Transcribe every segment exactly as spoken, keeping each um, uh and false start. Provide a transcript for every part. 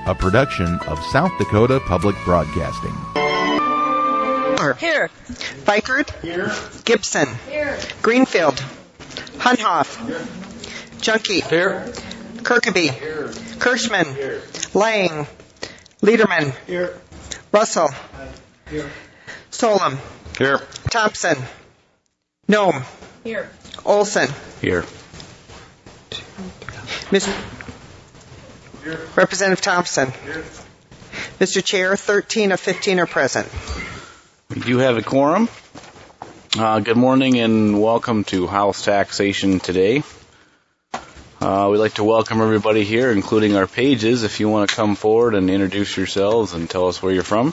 a production of South Dakota Public Broadcasting. Here. Vikert. Here. Gibson. Here. Greenfield. Hunhoff. Here. Junkie. Here. Kirkeby. Here. Kirschman. Here. Lang. Liederman. Here. Russell. Here. Solom. Here. Thompson. Nome. Here. Olson. Here. Mister Here. Representative Thompson. Here. Mister Chair, thirteen of fifteen are present. We do have a quorum. Uh, good morning and welcome to House Taxation Today. Uh, we'd like to welcome everybody here, including our pages, if you want to come forward and introduce yourselves and tell us where you're from.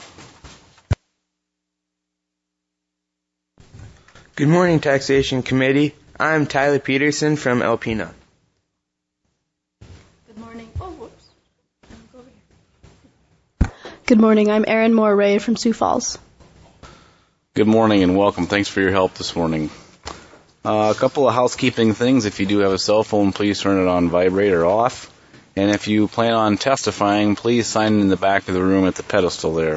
Good morning, Taxation Committee. I'm Tyler Peterson from Alpena. Good morning. Oh, whoops. Go over here. Good morning. I'm Erin Moore-Ray from Sioux Falls. Good morning and welcome. Thanks for your help this morning. Uh, a couple of housekeeping things. If you do have a cell phone, please turn it on vibrate or off. And if you plan on testifying, please sign in the back of the room at the pedestal there.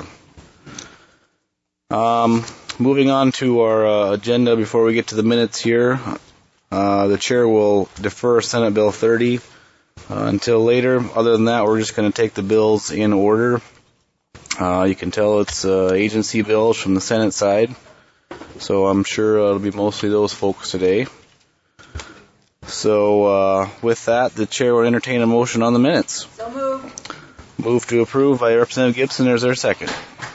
Um, moving on to our uh, agenda before we get to the minutes here. Uh, the chair will defer Senate Bill thirty uh, until later. Other than that, we're just going to take the bills in order. Uh, you can tell it's uh, agency bills from the Senate side, so I'm sure it'll be mostly those folks today. So uh, with that, the chair will entertain a motion on the minutes. So moved. Move to approve by Representative Gibson. Is there a second?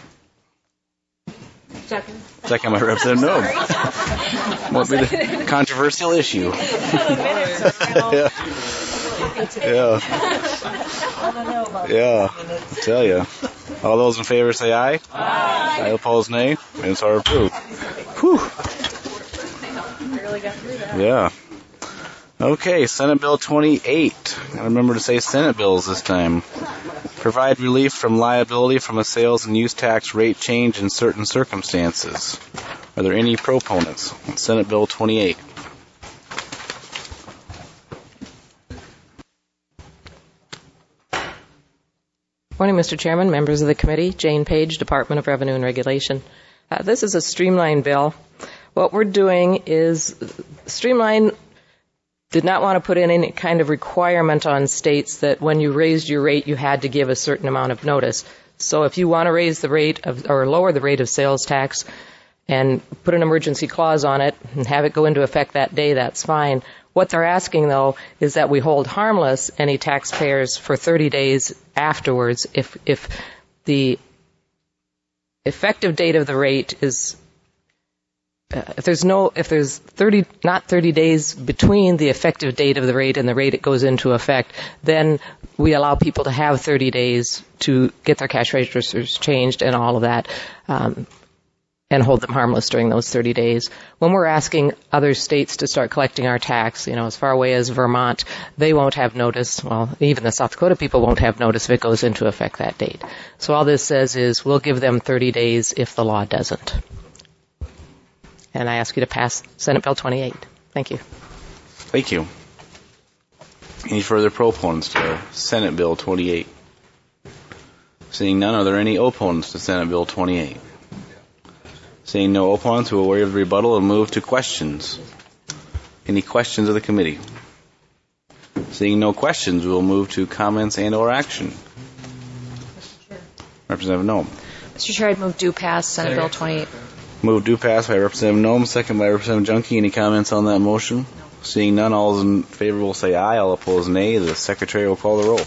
Second. Second by Representative Nome. What would be the controversial issue? yeah. Yeah. Yeah. I tell you. All those in favor say aye. Aye. I oppose nay. Minutes are approved. Whew. I really got through that. Yeah. Okay, Senate Bill twenty-eight. I remember to say Senate bills this time. Provide relief from liability from a sales and use tax rate change in certain circumstances. Are there any proponents on Senate Bill twenty-eight? Morning, Mister Chairman, members of the committee. Jane Page, Department of Revenue and Regulation. Uh, this is a streamlined bill. What we're doing is Streamline did not want to put in any kind of requirement on states that when you raised your rate, you had to give a certain amount of notice. So if you want to raise the rate of, or lower the rate of sales tax and put an emergency clause on it and have it go into effect that day, that's fine. What they're asking, though, is that we hold harmless any taxpayers for thirty days afterwards if if the effective date of the rate is uh, if there's no if there's thirty not thirty days between the effective date of the rate and the rate it goes into effect, then we allow people to have thirty days to get their cash registers changed and all of that. Um, and hold them harmless during those thirty days. When we're asking other states to start collecting our tax, you know, as far away as Vermont, they won't have notice. Well, even the South Dakota people won't have notice if it goes into effect that date. So all this says is we'll give them thirty days if the law doesn't. And I ask you to pass Senate Bill twenty-eight. Thank you. Thank you. Any further proponents to Senate Bill twenty-eight? Seeing none, are there any opponents to Senate Bill twenty-eight? Seeing no opponents, we will waive the rebuttal and move to questions. Any questions of the committee? Seeing no questions, we will move to comments and or action. Representative Nome. Mister Chair, I'd move due pass Senate Bill twenty-eight. Move due pass by Representative Nome, second by Representative Junkie. Any comments on that motion? Seeing none, all those in favor will say aye. All opposed, nay. The Secretary will call the roll.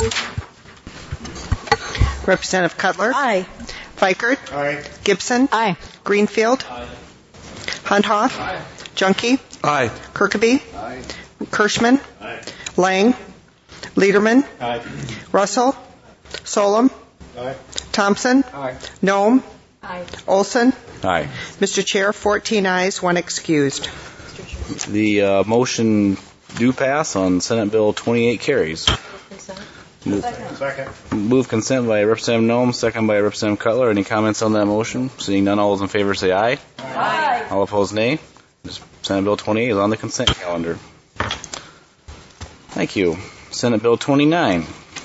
Representative Cutler. Aye. Vikert. Aye. Gibson. Aye. Greenfield. Aye. Hunhoff. Aye. Junkie. Aye. Kirkeby. Aye. Kirschman. Aye. Lang. Liederman. Aye. Russell. Solom. Aye. Thompson. Aye. Nome. Aye. Olson. Aye. Mister Chair, fourteen ayes, one excused. The uh, motion do pass on Senate Bill twenty-eight carries. Move, Second. move consent by Representative Nome, second by Representative Cutler. Any comments on that motion? Seeing none, all those in favor say aye. Aye. All opposed, nay. Senate Bill twenty-eight is on the consent calendar. Thank you. Senate Bill twenty-nine.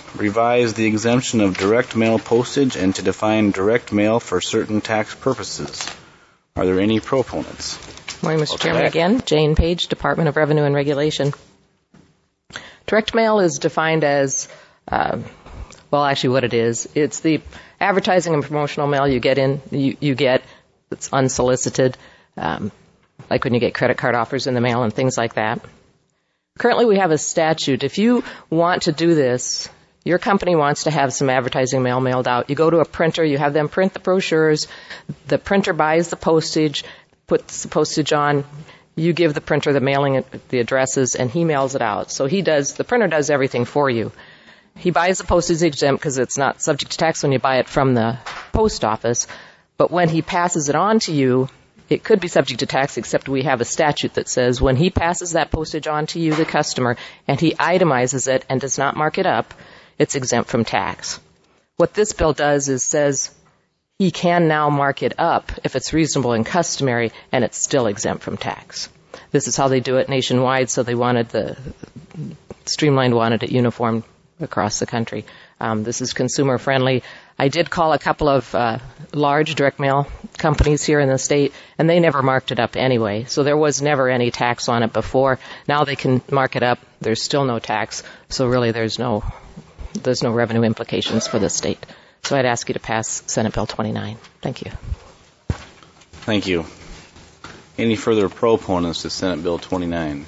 revise the exemption of direct mail postage and to define direct mail for certain tax purposes. Are there any proponents? Morning, Mister Okay. Chairman. Again, Jane Page, Department of Revenue and Regulation. Direct mail is defined as, uh, well, actually what it is. It's the advertising and promotional mail you get in, you, you get that's unsolicited, um, like when you get credit card offers in the mail and things like that. Currently, we have a statute. If you want to do this, your company wants to have some advertising mail mailed out. You go to a printer, you have them print the brochures, the printer buys the postage, puts the postage on, you give the printer the mailing, the addresses, and he mails it out. So he does, the printer does everything for you. He buys the postage exempt because it's not subject to tax when you buy it from the post office. But when he passes it on to you, it could be subject to tax, except we have a statute that says when he passes that postage on to you, the customer, and he itemizes it and does not mark it up, it's exempt from tax. What this bill does is says he can now mark it up if it's reasonable and customary, and it's still exempt from tax. This is how they do it nationwide, so they wanted the, Streamlined wanted it uniform across the country. Um, this is consumer friendly. I did call a couple of uh, large direct mail companies here in the state, and they never marked it up anyway. So there was never any tax on it before. Now they can mark it up. There's still no tax. So really there's no there's no revenue implications for the state. So I'd ask you to pass Senate Bill twenty-nine. Thank you. Thank you. Any further proponents to Senate Bill twenty-nine?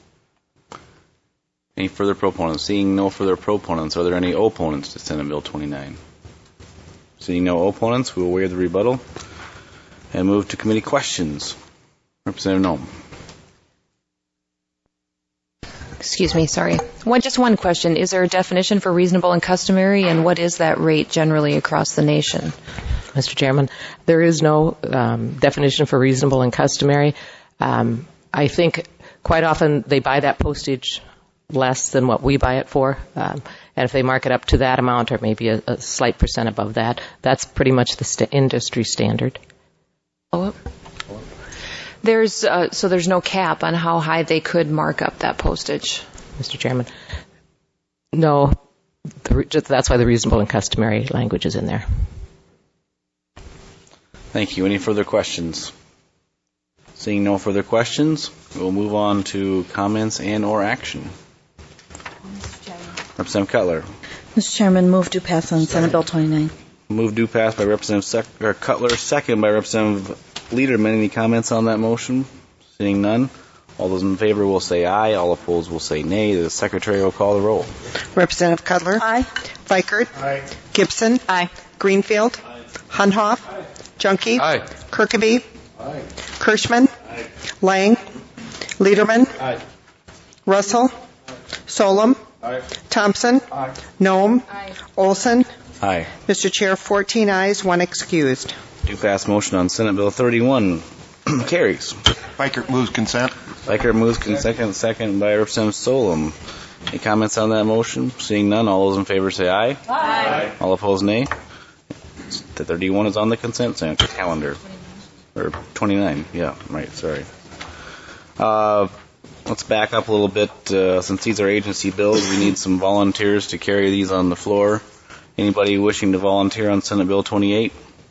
Any further proponents? Seeing no further proponents, are there any opponents to Senate Bill twenty-nine? Seeing no opponents, we will waive the rebuttal and move to committee questions. Representative Noem. Excuse me, sorry. One, just one question. Is there a definition for reasonable and customary, and what is that rate generally across the nation? Mister Chairman, there is no um, definition for reasonable and customary. Um, I think quite often they buy that postage less than what we buy it for. Um, and if they mark it up to that amount or maybe a, a slight percent above that, that's pretty much the st- industry standard. Oh. There's uh, so there's no cap on how high they could mark up that postage. Mister Chairman, no, the, just, that's why the reasonable and customary language is in there. Thank you. Any further questions? Seeing no further questions, we'll move on to comments and or action. Representative Cutler. Mister Chairman, move to pass on Senate Bill twenty-nine. Move to pass by Representative Sec- or Cutler, second by Representative Lederman. Any comments on that motion? Seeing none, all those in favor will say aye. All opposed will say nay. The Secretary will call the roll. Representative Cutler. Aye. Fikert. Aye. Gibson. Aye. Greenfield. Hunhoff. Junkie. Aye. Kirkeby. Aye. Kirschman. Aye. Lang. Lederman. Aye. Russell. Solom. Aye. Thompson. Aye. Noem. Aye. Olson. Aye. Mister Chair, fourteen ayes, one excused. Do pass motion on Senate Bill thirty-one. Carries. Fikert moves consent. Fikert moves consent, second by Representative Solom. Any comments on that motion? Seeing none, all those in favor say aye. Aye. All opposed, nay. The thirty-one is on the consent calendar. Or twenty-nine, yeah, right, sorry. Uh, let's back up a little bit. Uh, since these are agency bills, we need some volunteers to carry these on the floor. Anybody wishing to volunteer on Senate Bill twenty-eight?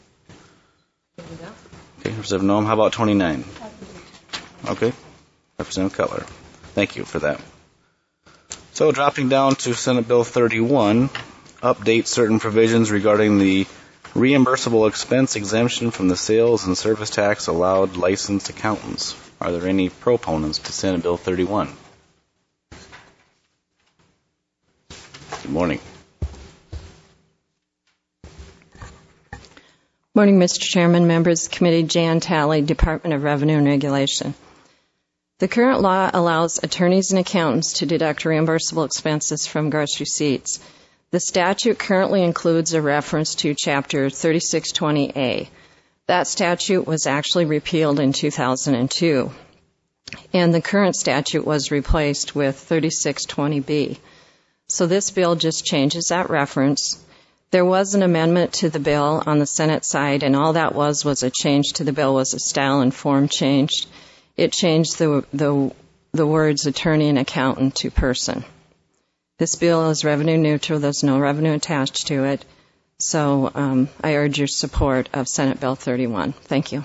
Okay, Representative Noem, how about twenty-nine? Okay, Representative Cutler. Thank you for that. So dropping down to Senate Bill thirty-one, update certain provisions regarding the reimbursable expense exemption from the sales and service tax allowed licensed accountants. Are there any proponents to Senate Bill thirty-one? Good morning. Morning, Mister Chairman, members of the committee. Jan Talley, Department of Revenue and Regulation. The current law allows attorneys and accountants to deduct reimbursable expenses from gross receipts. The statute currently includes a reference to Chapter thirty-six twenty A. That statute was actually repealed in two thousand two, and the current statute was replaced with thirty-six twenty B. So this bill just changes that reference. There was an amendment to the bill on the Senate side, and all that was was a change to the bill was a style and form changed. It changed the the, the words attorney and accountant to person. This bill is revenue neutral. There's no revenue attached to it. So um, I urge your support of Senate Bill thirty-one. Thank you.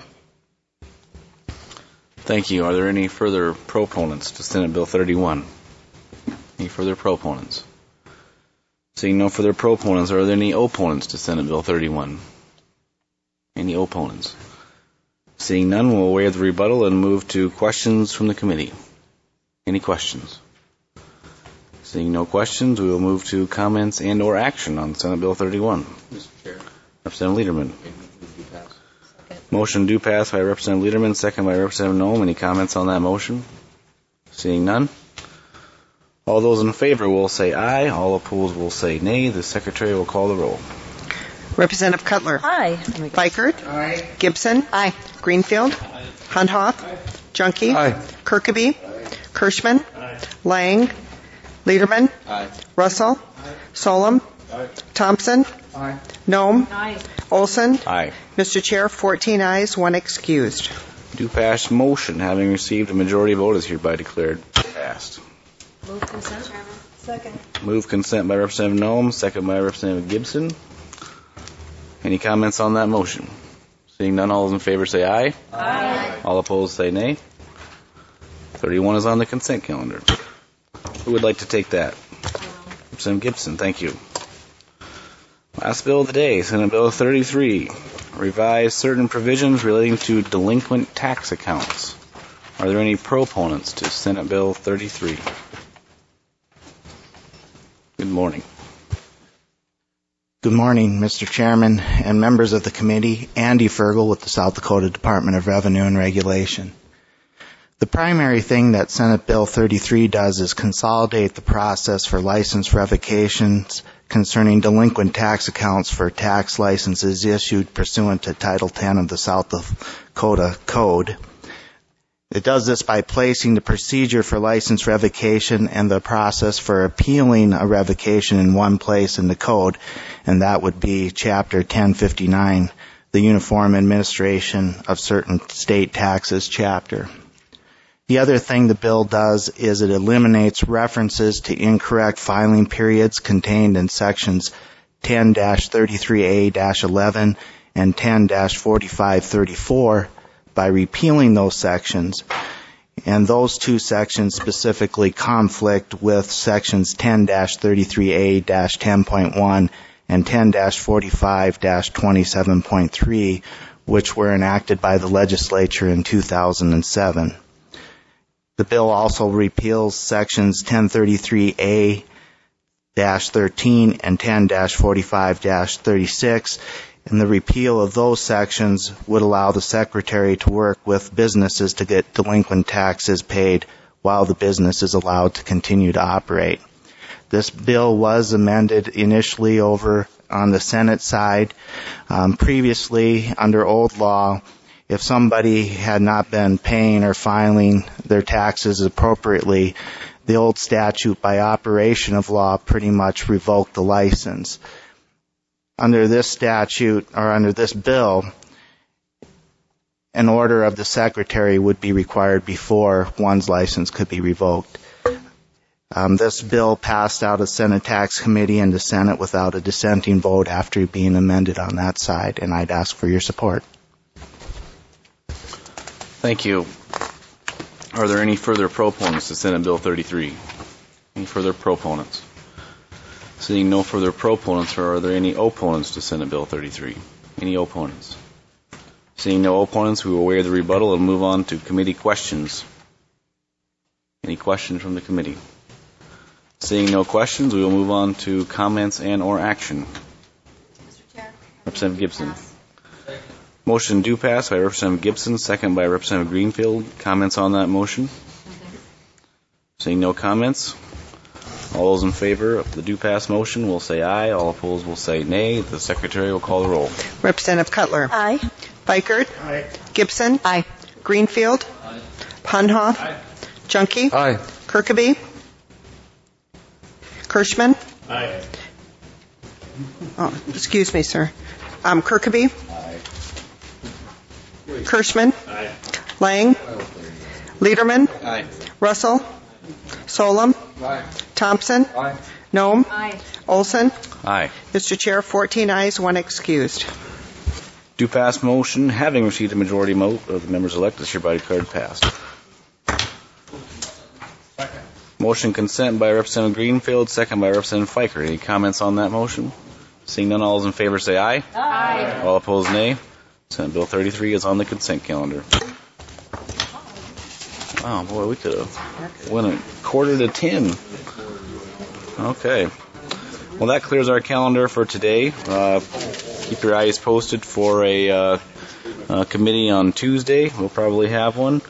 Thank you. Are there any further proponents to Senate Bill thirty-one? Any further proponents? Seeing no further proponents, are there any opponents to Senate Bill thirty-one? Any opponents? Seeing none, we'll waive the rebuttal and move to questions from the committee. Any questions? Seeing no questions, we will move to comments and or action on Senate Bill thirty-one. Mister Chair. Representative Lederman. Motion do pass by Representative Lederman, second by Representative Noem. Any comments on that motion? Seeing none. All those in favor will say aye. All opposed will say nay. The Secretary will call the roll. Representative Cutler. Aye. Bikert. Aye. Gibson. Aye. Greenfield. Aye. Hunhoff. Aye. Junkie. Aye. Kirkeby. Aye. Kirschman. Aye. Lang. Lederman. Aye. Russell. Aye. Solom. Aye. Thompson. Aye. Noem. Aye. Olson. Aye. Mister Chair, fourteen ayes, one excused. Do pass motion, having received a majority vote, is hereby declared passed. Move consent, Chairman. Second. Move consent by Representative Noem, second by Representative Gibson. Any comments on that motion? Seeing none, all those in favor say aye. Aye. All opposed say nay. thirty-one is on the consent calendar. Who would like to take that? Representative Gibson, thank you. Last bill of the day, Senate Bill thirty-three. Revise certain provisions relating to delinquent tax accounts. Are there any proponents to Senate Bill thirty-three? Good morning. Good morning, Mister Chairman and members of the committee. Andy Fergal with the South Dakota Department of Revenue and Regulation. The primary thing that Senate Bill thirty-three does is consolidate the process for license revocations concerning delinquent tax accounts for tax licenses issued pursuant to Title ten of the South Dakota Code. It does this by placing the procedure for license revocation and the process for appealing a revocation in one place in the code, and that would be Chapter ten fifty-nine, the Uniform Administration of Certain State Taxes chapter. The other thing the bill does is it eliminates references to incorrect filing periods contained in sections ten thirty-three A eleven and ten forty-five thirty-four by repealing those sections. And those two sections specifically conflict with sections ten thirty-three A ten point one and ten forty-five twenty-seven point three, which were enacted by the legislature in two thousand seven. The bill also repeals sections ten thirty-three A thirteen and ten forty-five thirty-six, and the repeal of those sections would allow the Secretary to work with businesses to get delinquent taxes paid while the business is allowed to continue to operate. This bill was amended initially over on the Senate side. Um, previously, under old law, if somebody had not been paying or filing their taxes appropriately, the old statute by operation of law pretty much revoked the license. Under this statute, or under this bill, an order of the Secretary would be required before one's license could be revoked. Um, this bill passed out of Senate Tax Committee and the Senate without a dissenting vote after being amended on that side, and I'd ask for your support. Thank you. Are there any further proponents to Senate Bill thirty-three? Any further proponents? Seeing no further proponents, are there any opponents to Senate Bill thirty-three? Any opponents? Seeing no opponents, we will waive the rebuttal and move on to committee questions. Any questions from the committee? Seeing no questions, we will move on to comments and or action. Mister Chair. Representative Gibson. Motion do pass by Representative Gibson, second by Representative Greenfield. Comments on that motion? Seeing no comments, all those in favor of the do pass motion will say aye. All opposed will say nay. The Secretary will call the roll. Representative Cutler. Aye. Bikert. Aye. Gibson. Aye. Greenfield. Aye. Hunhoff. Aye. Junkie. Aye. Kirkeby. Kirschman. Aye. Oh, excuse me, sir. Um, Kirkeby. Aye. Kirschman. Aye. Lang. Lederman. Aye. Russell. Solom. Aye. Thompson. Aye. Nome? Aye. Olson? Aye. Mister Chair, fourteen ayes, one excused. Do pass motion, having received a majority vote of the members elected, is hereby declared passed. Motion consent by Representative Greenfield, second by Representative Fiker. Any comments on that motion? Seeing none, all those in favor say aye. Aye. All opposed, nay. Senate Bill thirty-three is on the consent calendar. Oh boy, we could have went a quarter to ten. Okay. Well, that clears our calendar for today. Uh, keep your eyes posted for a uh, uh, committee on Tuesday. We'll probably have one.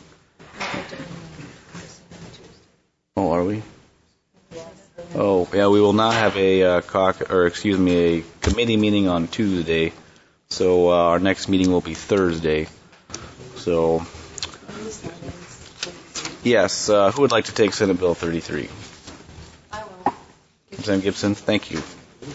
Oh, are we? Oh, yeah, we will not have a uh, caucus, or excuse me, a committee meeting on Tuesday. So uh, our next meeting will be Thursday. So, yes, uh, who would like to take Senate Bill thirty-three? I will. Representative Gibson, thank you.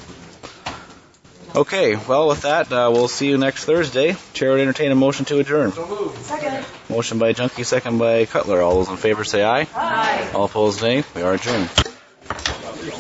Okay, well, with that, uh, we'll see you next Thursday. Chair would entertain a motion to adjourn. Second. Motion by Junkie, second by Cutler. All those in favor say aye. Aye. All opposed, nay. We are adjourned.